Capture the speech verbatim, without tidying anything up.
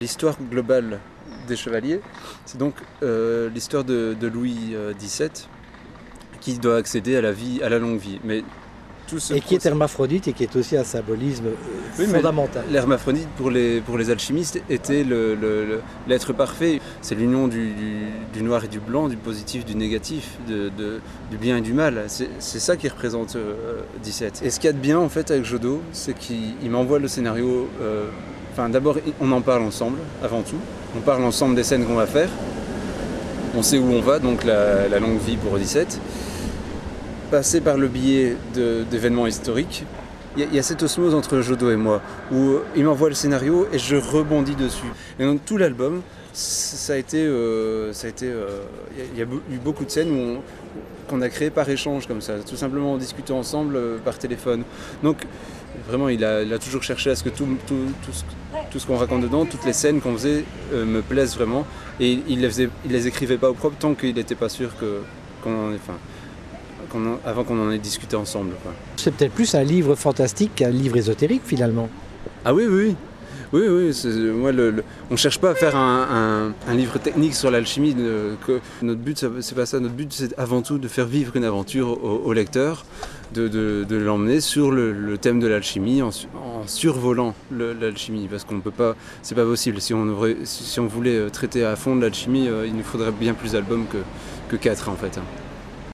L'histoire globale des chevaliers, c'est donc euh, l'histoire de, de Louis dix-sept qui doit accéder à la vie, à la longue vie. Mais tout ce et qui est hermaphrodite et qui est aussi un symbolisme oui, fondamental. L'hermaphrodite pour les, pour les alchimistes était le, le, le, l'être parfait. C'est l'union du, du, du noir et du blanc, du positif, du négatif, de, de, du bien et du mal. C'est ça qui représente euh, dix-sept. Et ce qu'il y a de bien en fait avec Jodo, c'est qu'il m'envoie le scénario. Euh, Enfin, d'abord, on en parle ensemble, avant tout. On parle ensemble des scènes qu'on va faire. On sait où on va, donc la, la longue vie pour dix-sept. Passer par le biais d'événements historiques. Il y, y a cette osmose entre Jodo et moi, où il m'envoie le scénario et je rebondis dessus. Et donc tout l'album, ça a été... Euh, ça a été euh, il y a eu beaucoup de scènes où on, qu'on a créé par échange comme ça, tout simplement en discutant ensemble euh, par téléphone. Donc vraiment, il a, il a toujours cherché à ce que tout, tout, tout ce, tout ce qu'on raconte dedans, toutes les scènes qu'on faisait euh, me plaisent vraiment. Et il les, faisait, il les écrivait pas au propre tant qu'il n'était pas sûr que, qu'on en ait, enfin, qu'on en, avant qu'on en ait discuté ensemble. C'est peut-être plus un livre fantastique qu'un livre ésotérique finalement. Ah oui, oui, oui. Oui, oui, moi, le, le, on ne cherche pas à faire un, un, un livre technique sur l'alchimie. Notre but, c'est pas ça. Notre but, c'est avant tout de faire vivre une aventure au, au lecteur, de, de, de l'emmener sur le, le thème de l'alchimie en, en survolant l'alchimie, parce qu'on peut pas, c'est pas possible. Si on, ouvrait, si on voulait traiter à fond de l'alchimie, il nous faudrait bien plus d'albums que, que quatre en fait.